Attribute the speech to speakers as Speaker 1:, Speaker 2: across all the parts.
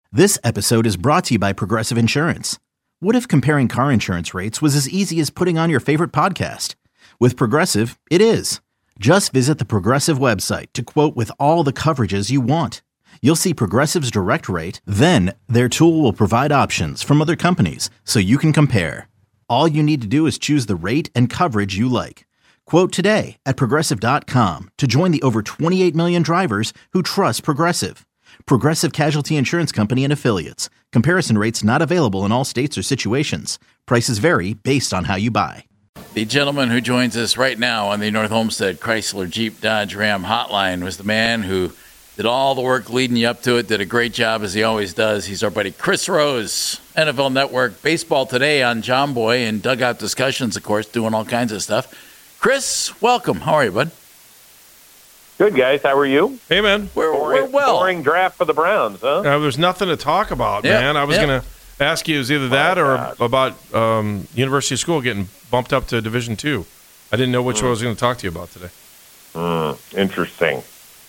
Speaker 1: This episode is brought to you by Progressive Insurance. What if comparing car insurance rates was as easy as putting on your favorite podcast? With Progressive, it is. Just visit the Progressive website to quote with all the coverages you want. You'll see Progressive's direct rate, then their tool will provide options from other companies so you can compare. All you need to do is choose the rate and coverage you like. Quote today at Progressive.com to join the over 28 million drivers who trust Progressive. Progressive Casualty Insurance Company and Affiliates. Comparison rates not available in all states or situations. Prices vary based on how you buy.
Speaker 2: The gentleman who joins us right now on the North Homestead Chrysler Jeep Dodge Ram hotline was the man who did all the work leading you up to it, did a great job as he always does. He's our buddy Chris Rose, NFL Network, Baseball Today on John Boy, and Dugout Discussions, of course, doing all kinds of stuff. Chris, welcome. How are you, bud?
Speaker 3: Good, guys. How are you?
Speaker 4: Hey, man.
Speaker 2: We're well.
Speaker 3: Boring draft for the Browns, huh?
Speaker 4: There's nothing to talk about, man. I was going to ask you, it was either that or about University of School getting bumped up to Division II. I didn't know which one I was going to talk to you about today.
Speaker 3: Interesting.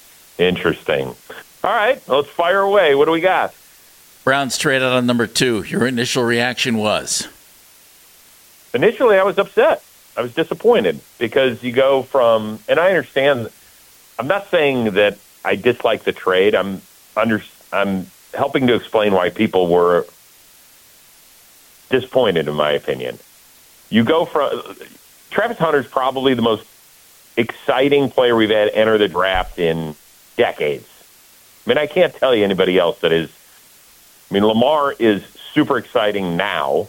Speaker 3: All right, let's fire away. What do we got?
Speaker 2: Browns traded on number 2. Your initial reaction was?
Speaker 3: Initially, I was upset. I was disappointed because you go from, and I understand. I'm not saying that I dislike the trade. I'm helping to explain why people were disappointed, in my opinion. You go from Travis Hunter's probably the most exciting player we've had enter the draft in decades. I mean, I can't tell you anybody else that is. I mean, Lamar is super exciting now,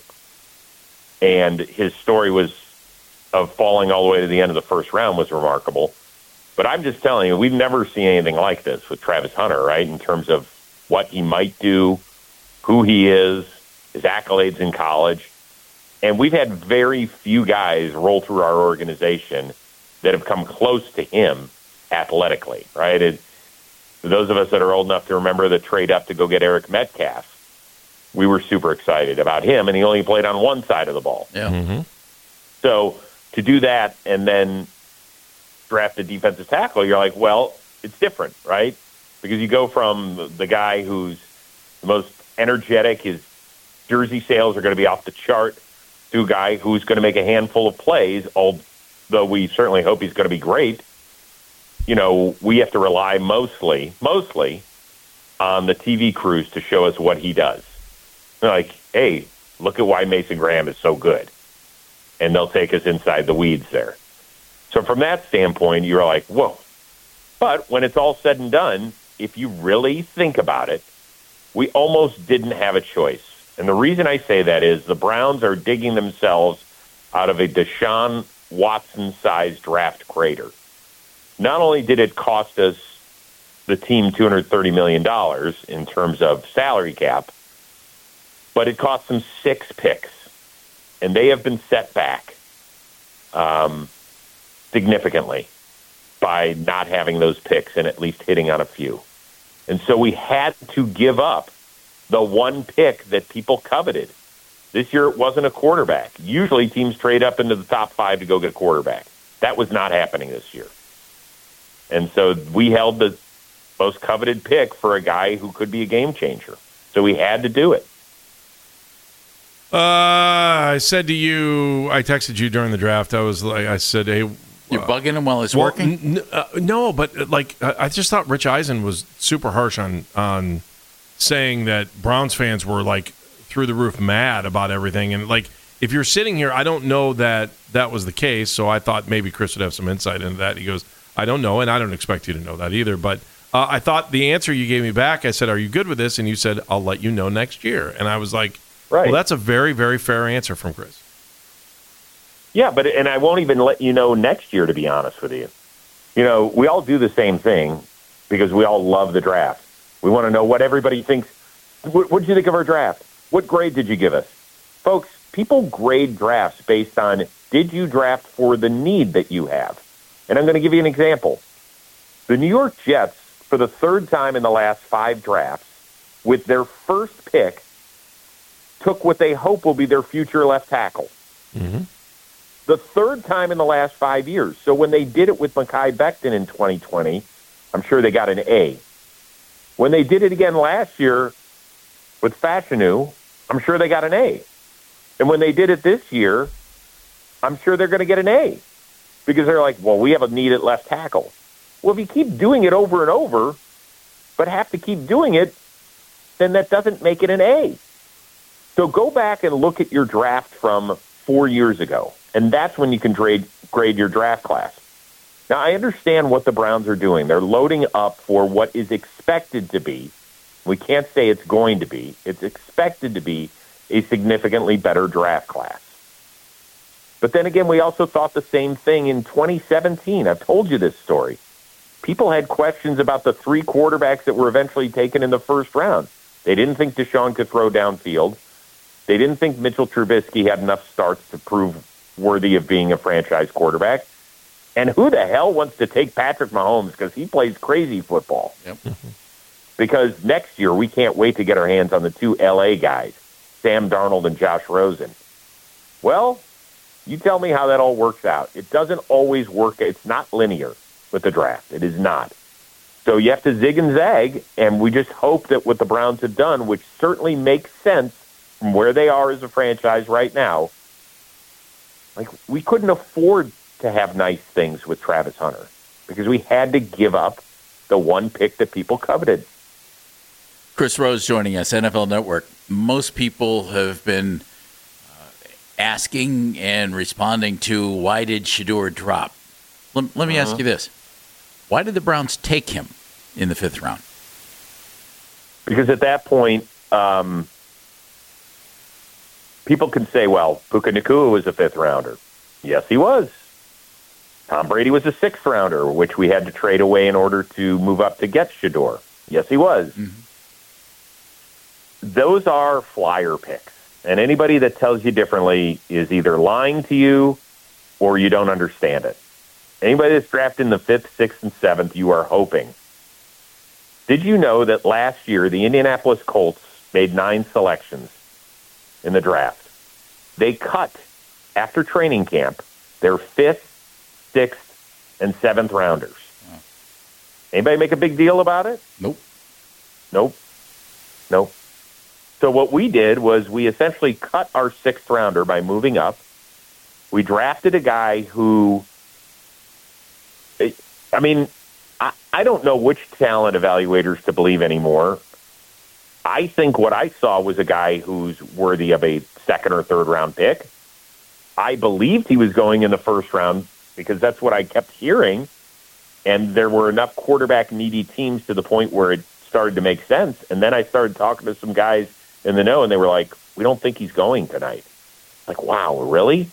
Speaker 3: and his story of falling all the way to the end of the first round was remarkable. But I'm just telling you, we've never seen anything like this with Travis Hunter, right, in terms of what he might do, who he is, his accolades in college. And we've had very few guys roll through our organization that have come close to him athletically, right? Those of us that are old enough to remember the trade up to go get Eric Metcalf, we were super excited about him, and he only played on one side of the ball.
Speaker 2: Yeah. Mm-hmm.
Speaker 3: So to do that and then draft a defensive tackle, you're like, well, it's different, right? Because you go from the guy who's the most energetic, his jersey sales are going to be off the chart, to a guy who's going to make a handful of plays, although we certainly hope he's going to be great. You know, we have to rely mostly on the TV crews to show us what he does. They're like, hey, look at why Mason Graham is so good. And they'll take us inside the weeds there. So from that standpoint, you're like, whoa. But when it's all said and done, if you really think about it, we almost didn't have a choice. And the reason I say that is the Browns are digging themselves out of a Deshaun Watson-sized draft crater. Not only did it cost us, the team, $230 million in terms of salary cap, but it cost them 6 picks. And they have been set back significantly by not having those picks and at least hitting on a few. And so we had to give up the one pick that people coveted. This year it wasn't a quarterback. Usually teams trade up into the top 5 to go get a quarterback. That was not happening this year. And so we held the most coveted pick for a guy who could be a game changer. So we had to do it.
Speaker 4: I said to you, I texted you during the draft. I said, hey,
Speaker 2: you're bugging him while he's working?
Speaker 4: No, but I just thought Rich Eisen was super harsh on saying that Browns fans were like through the roof mad about everything. And like, if you're sitting here, I don't know that was the case. So I thought maybe Chris would have some insight into that. He goes, I don't know, and I don't expect you to know that either. But I thought the answer you gave me back, I said, are you good with this? And you said, I'll let you know next year. And I was like, right. Well, that's a very, very fair answer from Chris.
Speaker 3: Yeah, and I won't even let you know next year, to be honest with you. You know, we all do the same thing because we all love the draft. We want to know what everybody thinks. What did you think of our draft? What grade did you give us? Folks, people grade drafts based on, did you draft for the need that you have? And I'm going to give you an example. The New York Jets, for the third time in the last 5 drafts, with their first pick, took what they hope will be their future left tackle.
Speaker 4: Mm-hmm.
Speaker 3: The third time in the last 5 years. So when they did it with Mekhi Becton in 2020, I'm sure they got an A. When they did it again last year, with Fashanu, I'm sure they got an A. And when they did it this year, I'm sure they're going to get an A. Because they're like, well, we have a need at left tackle. Well, if you keep doing it over and over, but have to keep doing it, then that doesn't make it an A. So go back and look at your draft from 4 years ago, and that's when you can grade your draft class. Now, I understand what the Browns are doing. They're loading up for what is expected to be. We can't say it's going to be. It's expected to be a significantly better draft class. But then again, we also thought the same thing in 2017. I've told you this story. People had questions about the 3 quarterbacks that were eventually taken in the first round. They didn't think Deshaun could throw downfield. They didn't think Mitchell Trubisky had enough starts to prove worthy of being a franchise quarterback. And who the hell wants to take Patrick Mahomes because he plays crazy football?
Speaker 2: Yep.
Speaker 3: Because next year we can't wait to get our hands on the 2 L.A. guys, Sam Darnold and Josh Rosen. Well, you tell me how that all works out. It doesn't always work. It's not linear with the draft. It is not. So you have to zig and zag, and we just hope that what the Browns have done, which certainly makes sense from where they are as a franchise right now, like we couldn't afford to have nice things with Travis Hunter because we had to give up the 1 pick that people coveted.
Speaker 2: Chris Rose joining us, NFL Network. Most people have been asking and responding to, why did Shedeur drop? Let me ask you this. Why did the Browns take him in the 5th round?
Speaker 3: Because at that point, people can say, well, Puka Nacua was a 5th rounder. Yes, he was. Tom Brady was a 6th rounder, which we had to trade away in order to move up to get Shedeur. Yes, he was. Mm-hmm. Those are flyer picks. And anybody that tells you differently is either lying to you or you don't understand it. Anybody that's drafted in the 5th, 6th, and 7th, you are hoping. Did you know that last year the Indianapolis Colts made 9 selections in the draft? They cut, after training camp, their 5th, 6th, and 7th rounders. Wow. Anybody make a big deal about it?
Speaker 2: Nope.
Speaker 3: So what we did was we essentially cut our 6th rounder by moving up. We drafted a guy who, I mean, I don't know which talent evaluators to believe anymore. I think what I saw was a guy who's worthy of a 2nd or 3rd round pick. I believed he was going in the 1st round because that's what I kept hearing. And there were enough quarterback-needy teams to the point where it started to make sense. And then I started talking to some guys in the know, and they were like, we don't think he's going tonight. Like, wow, really?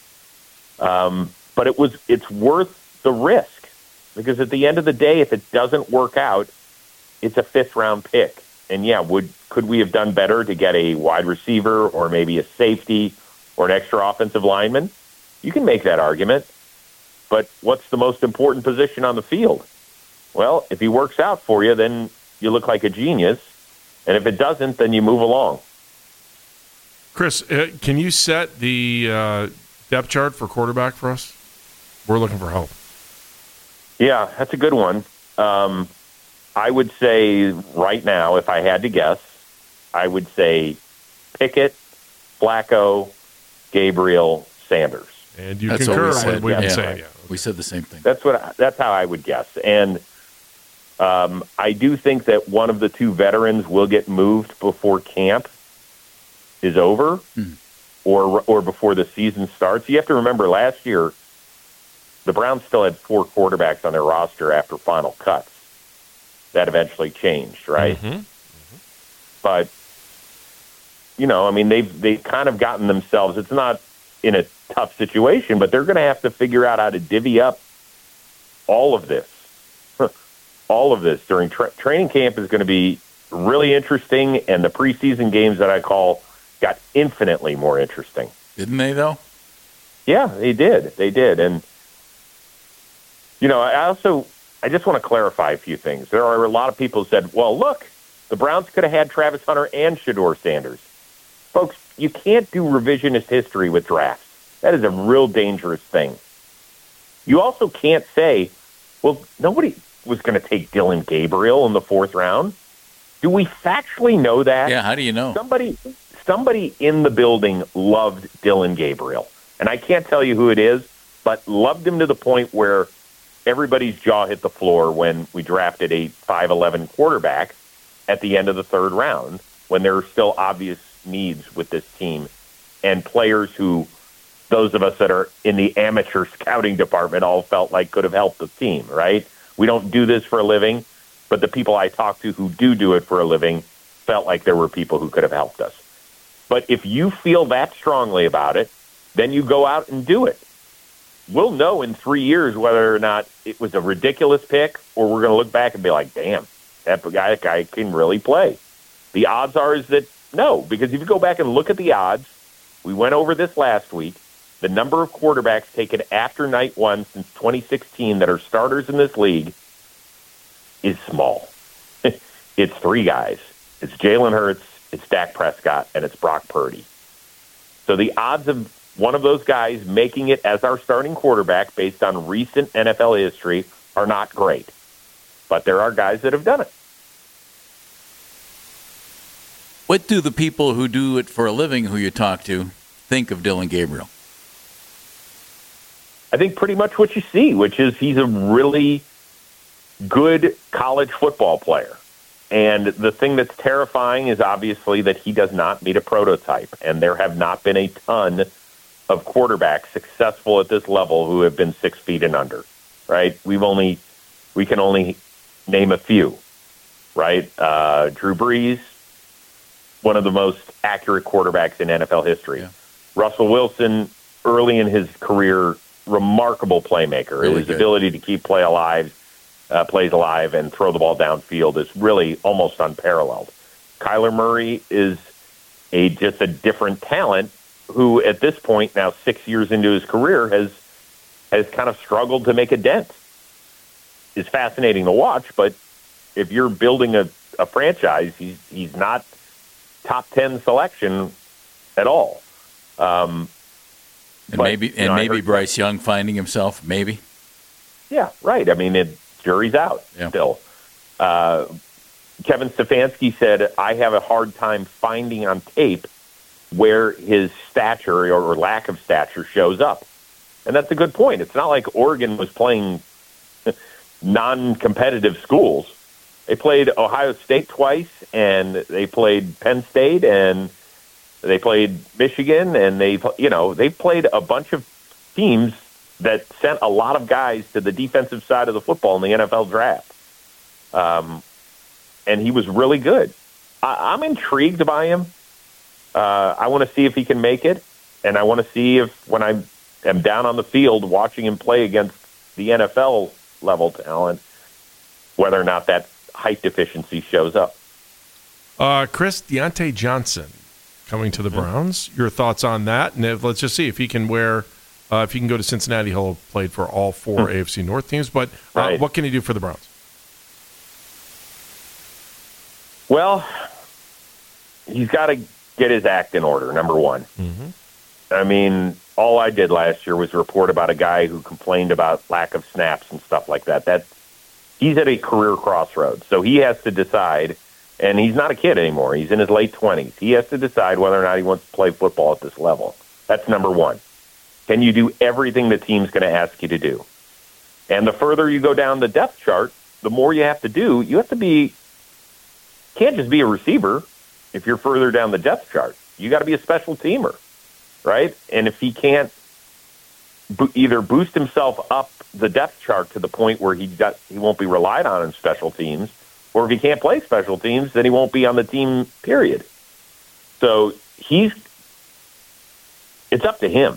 Speaker 3: But it's worth the risk. Because at the end of the day, if it doesn't work out, it's a 5th round pick. And yeah, could we have done better to get a wide receiver or maybe a safety or an extra offensive lineman? You can make that argument. But what's the most important position on the field? Well, if he works out for you, then you look like a genius. And if it doesn't, then you move along.
Speaker 4: Chris, can you set the depth chart for quarterback for us? We're looking for help.
Speaker 3: Yeah, that's a good one. I would say right now, if I had to guess, I would say Pickett, Flacco, Gabriel, Sanders.
Speaker 4: And you concur with what we've been saying. Yeah.
Speaker 2: We said the same thing.
Speaker 3: That's how I would guess. And I do think that one of the 2 veterans will get moved before camp is over or before the season starts. You have to remember last year, the Browns still had 4 quarterbacks on their roster after final cuts. That eventually changed, right? Mm-hmm. But, I mean, they've kind of gotten themselves, it's not in a tough situation, but they're going to have to figure out how to divvy up all of this. All of this during training camp is going to be really interesting, and the preseason games that I call got infinitely more interesting.
Speaker 2: Didn't they, though?
Speaker 3: Yeah, they did. And, I just want to clarify a few things. There are a lot of people who said, well, look, the Browns could have had Travis Hunter and Shedeur Sanders. Folks, you can't do revisionist history with drafts. That is a real dangerous thing. You also can't say, well, nobody was going to take Dylan Gabriel in the 4th round. Do we factually know that?
Speaker 2: Yeah, how do you know?
Speaker 3: Somebody in the building loved Dillon Gabriel. And I can't tell you who it is, but loved him to the point where everybody's jaw hit the floor when we drafted a 5'11" quarterback at the end of the third round, when there are still obvious needs with this team and players who those of us that are in the amateur scouting department all felt like could have helped the team, right? We don't do this for a living, but the people I talk to who do it for a living felt like there were people who could have helped us. But if you feel that strongly about it, then you go out and do it. We'll know in 3 years whether or not it was a ridiculous pick or we're going to look back and be like, damn, that guy can really play. The odds are is that no, because if you go back and look at the odds, we went over this last week, the number of quarterbacks taken after night one since 2016 that are starters in this league is small. It's 3 guys. It's Jalen Hurts, it's Dak Prescott, and it's Brock Purdy. So the odds of one of those guys making it as our starting quarterback based on recent NFL history are not great. But there are guys that have done it.
Speaker 2: What do the people who do it for a living who you talk to think of Dillon Gabriel?
Speaker 3: I think pretty much what you see, which is he's a really good college football player. And the thing that's terrifying is obviously that he does not meet a prototype. And there have not been a ton of quarterbacks successful at this level who have been 6 feet and under, right? We can only name a few, right? Drew Brees, one of the most accurate quarterbacks in NFL history. Yeah. Russell Wilson, early in his career, remarkable playmaker. Really his ability to keep plays alive and throw the ball downfield is really almost unparalleled. Kyler Murray is just a different talent who, at this point, now 6 years into his career, has kind of struggled to make a dent. It's fascinating to watch, but if you're building a franchise, he's not top 10 selection at all.
Speaker 2: Maybe Bryce Young finding himself, maybe.
Speaker 3: Yeah, right. I mean, jury's out still. Kevin Stefanski said, I have a hard time finding on tape where his stature or lack of stature shows up. And that's a good point. It's not like Oregon was playing non-competitive schools. They played Ohio State twice, and they played Penn State, and they played Michigan, and they played a bunch of teams that sent a lot of guys to the defensive side of the football in the NFL draft. And he was really good. I'm intrigued by him. I want to see if he can make it, and I want to see if when I am down on the field watching him play against the NFL level talent, whether or not that height deficiency shows up.
Speaker 4: Chris, Deontay Johnson coming to the Browns. Your thoughts on that? And let's just see if he can if he can go to Cincinnati. He'll have played for all 4 AFC North teams. But right. What can he do for the Browns?
Speaker 3: Well, he's got to get his act in order, number one. Mm-hmm. I mean, all I did last year was report about a guy who complained about lack of snaps and stuff like that. He's at a career crossroads, so he has to decide, and he's not a kid anymore. He's in his late 20s. He has to decide whether or not he wants to play football at this level. That's number one. Can you do everything the team's going to ask you to do? And the further you go down the depth chart, the more you have to do. You can't just be a receiver if you're further down the depth chart. You got to be a special teamer, right? And if he can't either boost himself up the depth chart to the point where he won't be relied on in special teams, or if he can't play special teams, then he won't be on the team, period. So it's up to him.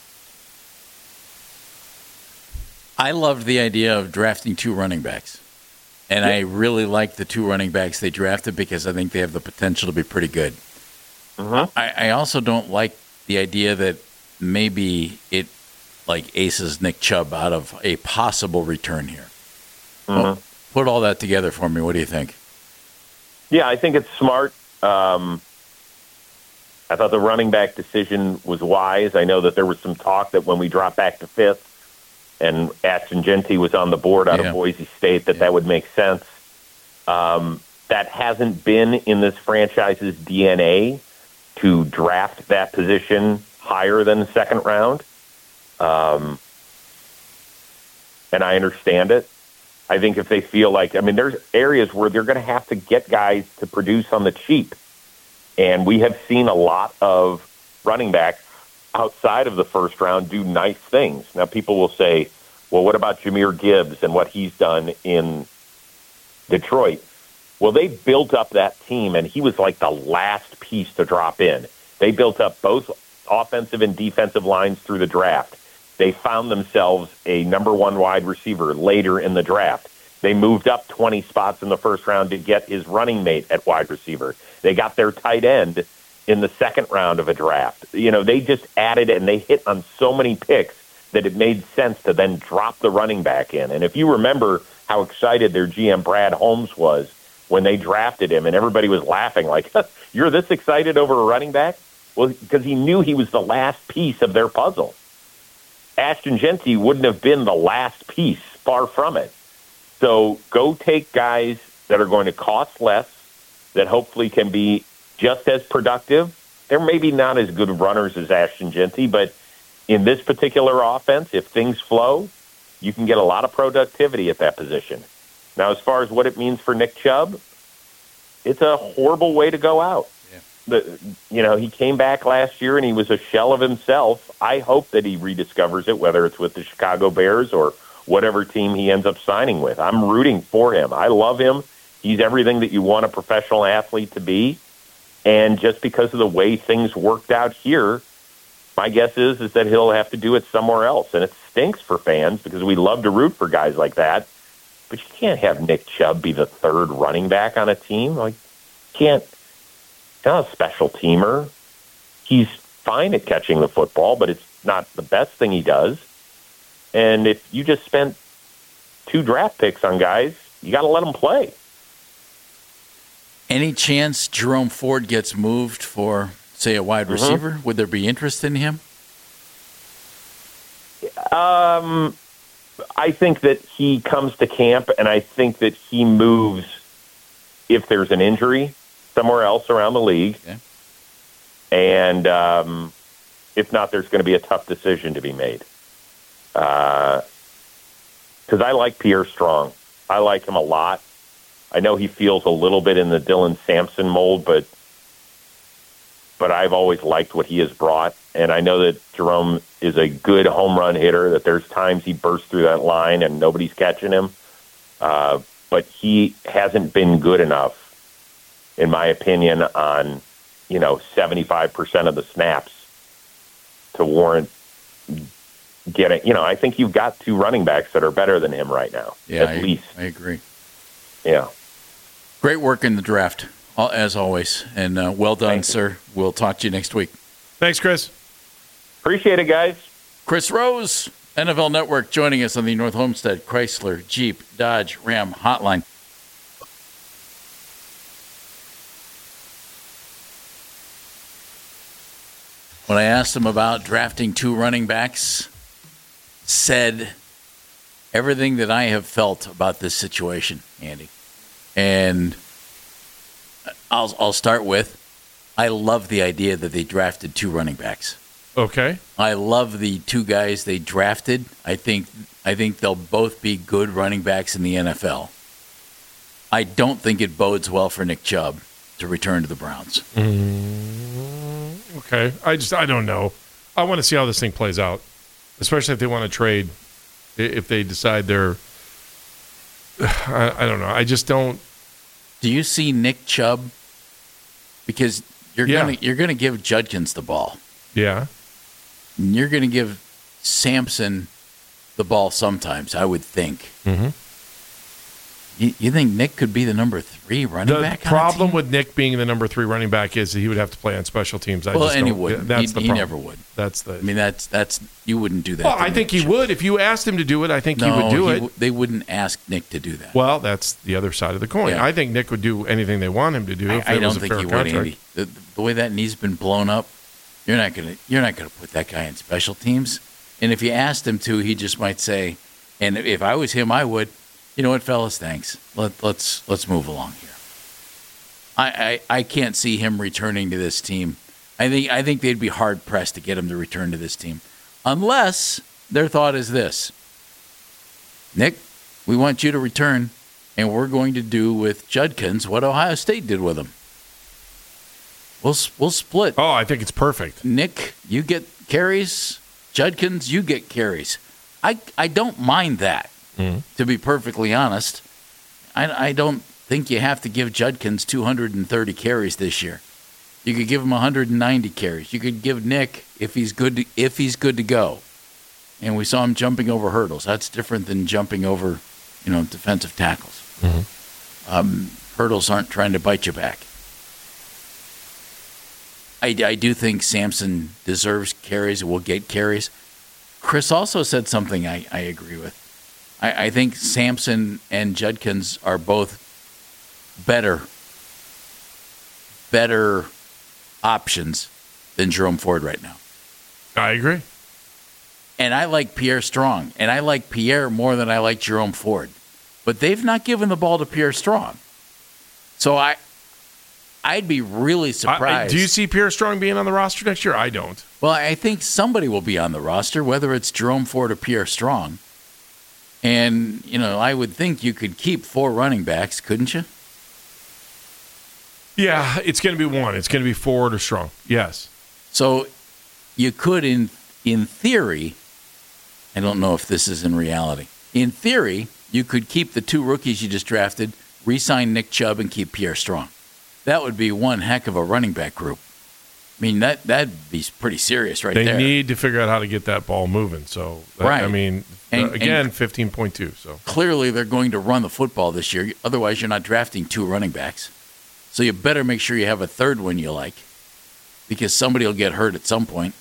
Speaker 2: I loved the idea of drafting 2 running backs. And I really like the 2 running backs they drafted because I think they have the potential to be pretty good. Mm-hmm. I also don't like the idea that maybe it aces Nick Chubb out of a possible return here. Mm-hmm. Well, put all that together for me. What do you think?
Speaker 3: Yeah, I think it's smart. I thought the running back decision was wise. I know that there was some talk that when we dropped back to 5th and Ashton Jeanty was on the board out of Boise State, that would make sense. that hasn't been in this franchise's DNA to draft that position higher than the second round. And I understand it. I think if they feel like, there's areas where they're going to have to get guys to produce on the cheap. And we have seen a lot of running backs outside of the first round do nice things. Now, people will say, well, what about Jahmyr Gibbs and what he's done in Detroit? Well, they built up that team, and he was like the last piece to drop in. They built up both offensive and defensive lines through the draft. They found themselves a number one wide receiver later in the draft. They moved up 20 spots in the first round to get his running mate at wide receiver. They got their tight end in the second round of a draft. They just added and they hit on so many picks that it made sense to then drop the running back in. And if you remember how excited their GM Brad Holmes was when they drafted him, and everybody was laughing like, you're this excited over a running back? Well, because he knew he was the last piece of their puzzle. Ashton Jeanty wouldn't have been the last piece, far from it. So go take guys that are going to cost less, that hopefully can be just as productive. They're maybe not as good runners as Ashton Jeanty, but in this particular offense, if things flow, you can get a lot of productivity at that position. Now, as far as what it means for Nick Chubb, it's a horrible way to go out. He came back last year and he was a shell of himself. I hope that he rediscovers it, whether it's with the Chicago Bears or whatever team he ends up signing with. I'm rooting for him. I love him. He's everything that you want a professional athlete to be. And just because of the way things worked out here, my guess is that he'll have to do it somewhere else. And it stinks for fans because we love to root for guys like that. But you can't have Nick Chubb be the third running back on a team. He's not a special teamer. He's fine at catching the football, but it's not the best thing he does. And if you just spent 2 draft picks on guys, you got to let them play.
Speaker 2: Any chance Jerome Ford gets moved for, say, a wide receiver? Would there be interest in him?
Speaker 3: I think that he comes to camp, and I think that he moves if there's an injury somewhere else around the league.
Speaker 2: Okay.
Speaker 3: And if not, there's going to be a tough decision to be made. Because I like Pierre Strong. I like him a lot. I know he feels a little bit in the Dylan Sampson mold, but I've always liked what he has brought. And I know that Jerome is a good home run hitter, that there's times he bursts through that line and nobody's catching him. But he hasn't been good enough, in my opinion, on 75% of the snaps to warrant getting. I think you've got 2 running backs that are better than him right now.
Speaker 2: Yeah,
Speaker 3: at least.
Speaker 2: I agree.
Speaker 3: Yeah.
Speaker 2: Great work in the draft, as always. And well done,
Speaker 3: Thanks.
Speaker 2: sir. We'll talk to you next week.
Speaker 4: Thanks, Chris.
Speaker 3: Appreciate it, guys.
Speaker 2: Chris Rose, NFL Network, joining us on the North Homestead Chrysler Jeep Dodge Ram Hotline. When I asked him about drafting 2 running backs, said everything that I have felt about this situation, Andy. And I'll start with, I love the idea that they drafted 2 running backs.
Speaker 4: Okay.
Speaker 2: I love the 2 guys they drafted. I think they'll both be good running backs in the NFL. I don't think it bodes well for Nick Chubb to return to the Browns.
Speaker 4: Okay. I don't know. I want to see how this thing plays out, especially if they want to trade, if they decide they're I don't know. I just don't.
Speaker 2: Do you see Nick Chubb? Because you're gonna give Judkins the ball.
Speaker 4: Yeah.
Speaker 2: And you're gonna give Sampson the ball sometimes, I would think.
Speaker 4: Mm-hmm.
Speaker 2: You think Nick could be the number 3 running back?
Speaker 4: The problem with Nick being the number 3 running back is that he would have to play on special teams.
Speaker 2: He wouldn't.
Speaker 4: That's the problem.
Speaker 2: He never would.
Speaker 4: That's the.
Speaker 2: I mean, that's you wouldn't do that.
Speaker 4: Well, I think he would if you asked him to do it. I think he would do it.
Speaker 2: They wouldn't ask Nick to do that.
Speaker 4: Well, that's the other side of the coin.
Speaker 2: Yeah.
Speaker 4: I think Nick would do anything they want him to do.
Speaker 2: I don't think he would, Andy. The way that knee's been blown up, you're not gonna put that guy in special teams. And if you asked him to, he just might say, and if I was him, I would. You know what, fellas? Thanks. Let's move along here. I can't see him returning to this team. I think they'd be hard pressed to get him to return to this team, unless their thought is this: Nick, we want you to return, and we're going to do with Judkins what Ohio State did with him. We'll split.
Speaker 4: Oh, I think it's perfect.
Speaker 2: Nick, you get carries. Judkins, you get carries. I don't mind that, to be perfectly honest. I don't think you have to give Judkins 230 carries this year. You could give him 190 carries. You could give Nick if he's good to go. And we saw him jumping over hurdles. That's different than jumping over, defensive tackles. Hurdles aren't trying to bite you back. I do think Sampson deserves carries, will get carries. Chris also said something I agree with. I think Sampson and Judkins are both better options than Jerome Ford right now.
Speaker 4: I agree.
Speaker 2: And I like Pierre Strong, and I like Pierre more than I like Jerome Ford. But they've not given the ball to Pierre Strong. So I'd be really surprised.
Speaker 4: Do you see Pierre Strong being on the roster next year? I don't.
Speaker 2: Well, I think somebody will be on the roster, whether it's Jerome Ford or Pierre Strong. And, I would think you could keep 4 running backs, couldn't you?
Speaker 4: Yeah, it's going to be one. It's going to be Ford or Strong. Yes.
Speaker 2: So you could, in theory, I don't know if this is in reality. In theory, you could keep the 2 rookies you just drafted, re-sign Nick Chubb, and keep Pierre Strong. That would be one heck of a running back group. I mean, that'd be pretty serious there.
Speaker 4: They need to figure out how to get that ball moving. So,
Speaker 2: right.
Speaker 4: I mean, again, 15.2. So
Speaker 2: clearly they're going to run the football this year. Otherwise, you're not drafting 2 running backs. So you better make sure you have a third one you like, because somebody will get hurt at some point.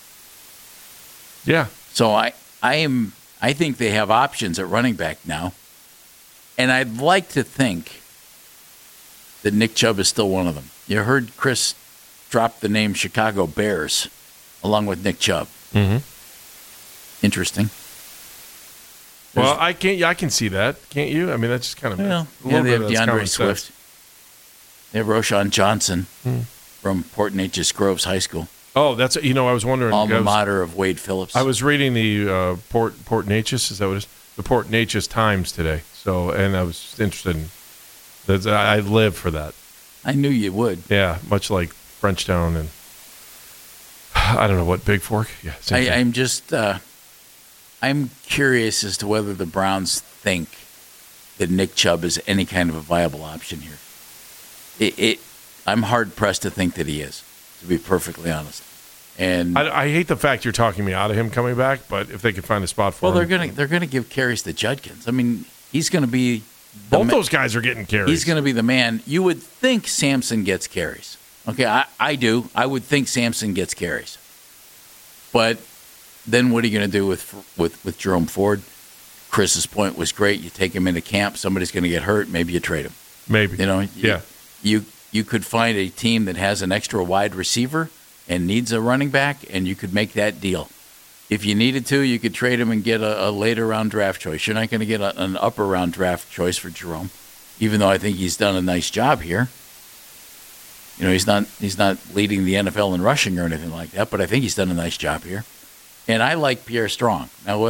Speaker 4: Yeah.
Speaker 2: So I think they have options at running back now, and I'd like to think that Nick Chubb is still one of them. You heard Chris drop the name Chicago Bears along with Nick Chubb.
Speaker 4: Mm-hmm.
Speaker 2: Interesting.
Speaker 4: Well, I can see that, can't you? I mean, that's just kind of
Speaker 2: they have DeAndre Swift. They have Roshan Johnson from Port Neches Groves High School.
Speaker 4: Oh, that's I was wondering.
Speaker 2: Alma mater of Wade Phillips.
Speaker 4: I was reading the Port Neches. Is that what it is? The Port Neches Times today. So, and I was interested in that. I live for that.
Speaker 2: I knew you would.
Speaker 4: Yeah, much like Frenchtown and I don't know what, Big Fork. Yeah,
Speaker 2: I'm just I'm curious as to whether the Browns think that Nick Chubb is any kind of a viable option here. I'm hard pressed to think that he is, to be perfectly honest. And
Speaker 4: I hate the fact you're talking me out of him coming back, but if they can find a spot for him,
Speaker 2: they're gonna give carries to Judkins. I mean, he's gonna be
Speaker 4: both those guys are getting carries.
Speaker 2: He's gonna be the man. You would think Sampson gets carries. Okay, I do. I would think Sampson gets carries, but then what are you gonna do with Jerome Ford? Chris's point was great. You take him into camp, somebody's gonna get hurt. Maybe you trade him.
Speaker 4: Maybe
Speaker 2: yeah. You could find a team that has an extra wide receiver and needs a running back, and you could make that deal. If you needed to, you could trade him and get a later round draft choice. You're not going to get an upper round draft choice for Jerome, even though I think he's done a nice job here. He's not leading the NFL in rushing or anything like that, but I think he's done a nice job here. And I like Pierre Strong. Now,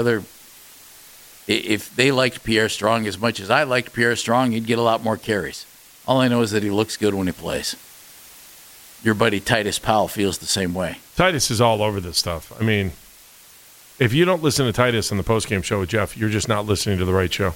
Speaker 2: if they liked Pierre Strong as much as I liked Pierre Strong, he'd get a lot more carries. All I know is that he looks good when he plays. Your buddy Titus Powell feels the same way.
Speaker 4: Titus is all over this stuff. I mean, if you don't listen to Titus on the postgame show with Jeff, you're just not listening to the right show.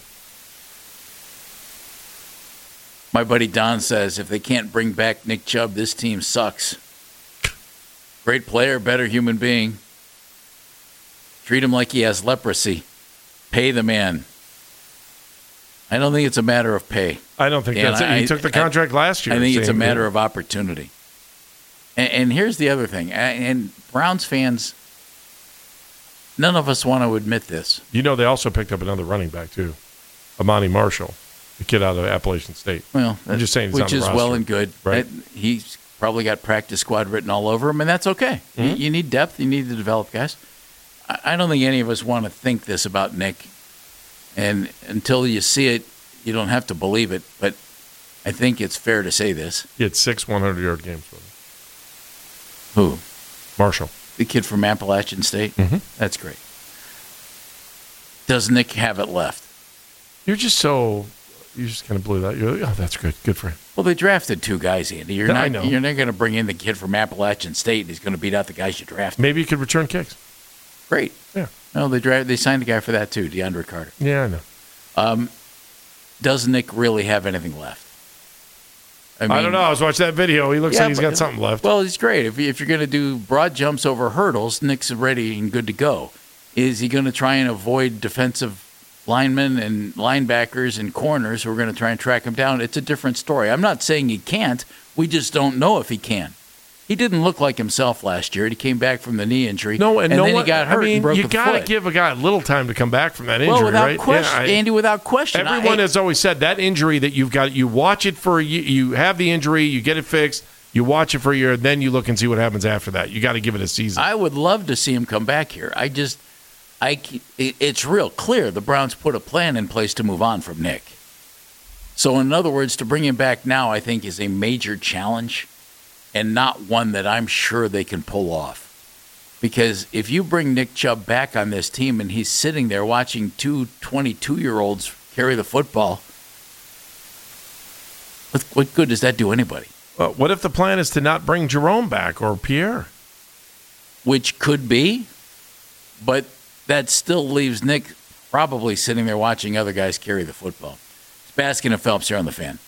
Speaker 2: My buddy Don says, if they can't bring back Nick Chubb, this team sucks. Great player, better human being. Treat him like he has leprosy. Pay the man. I don't think it's a matter of pay.
Speaker 4: I don't think that's it. He took the contract last year.
Speaker 2: I think it's a matter of opportunity. And here's the other thing. And Browns fans, none of us want to admit this.
Speaker 4: They also picked up another running back, too. Amani Marshall, the kid out of Appalachian State.
Speaker 2: Well,
Speaker 4: I'm just saying,
Speaker 2: which is well and good.
Speaker 4: Right?
Speaker 2: He's probably got practice squad written all over him, and that's okay. Mm-hmm. You need depth. You need to develop guys. I don't think any of us want to think this about Nick. And until you see it, you don't have to believe it. But I think it's fair to say this.
Speaker 4: He had 6 100-yard games with him.
Speaker 2: Who?
Speaker 4: Marshall.
Speaker 2: The kid from Appalachian State?
Speaker 4: Mm-hmm.
Speaker 2: That's great. Does Nick have it left?
Speaker 4: You just kind of blew that. You're like, oh, that's good. Good for him.
Speaker 2: Well, they drafted 2 guys, Andy.
Speaker 4: I know.
Speaker 2: You're not going to bring in the kid from Appalachian State and he's going to beat out the guys you drafted.
Speaker 4: Maybe you could return kicks.
Speaker 2: Great.
Speaker 4: Yeah.
Speaker 2: No, they signed a guy for that too, DeAndre Carter.
Speaker 4: Yeah, I know.
Speaker 2: Does Nick really have anything left?
Speaker 4: I don't know. I was watching that video. He looks like he's got something left.
Speaker 2: Well, he's great. If you're going to do broad jumps over hurdles, Nick's ready and good to go. Is he going to try and avoid defensive linemen and linebackers and corners who are going to try and track him down? It's a different story. I'm not saying he can't. We just don't know if he can. He didn't look like himself last year. He came back from the knee injury. Then he got hurt and broke the foot.
Speaker 4: You got to give a guy a little time to come back from that injury,
Speaker 2: well, without
Speaker 4: right?
Speaker 2: question, Andy, without question.
Speaker 4: Everyone has always said that injury that you've got, you watch it for a year, you have the injury, you get it fixed, you watch it for a year, then you look and see what happens after that. You got to give it a season.
Speaker 2: I would love to see him come back here. It's real clear the Browns put a plan in place to move on from Nick. So, in other words, to bring him back now, I think, is a major challenge and not one that I'm sure they can pull off. Because if you bring Nick Chubb back on this team and he's sitting there watching 2 22-year-olds carry the football, what good does that do anybody?
Speaker 4: Well, what if the plan is to not bring Jerome back or Pierre?
Speaker 2: Which could be, but that still leaves Nick probably sitting there watching other guys carry the football. It's Baskin and Phelps here on The Fan.